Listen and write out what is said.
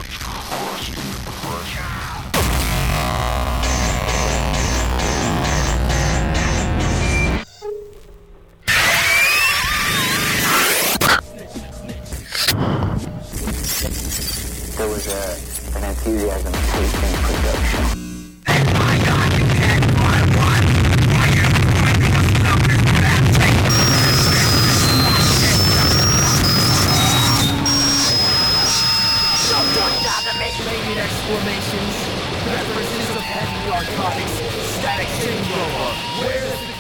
There was an enthusiasm taking production. Maybe exclamations, references of heavy narcotics, static syndrome, where the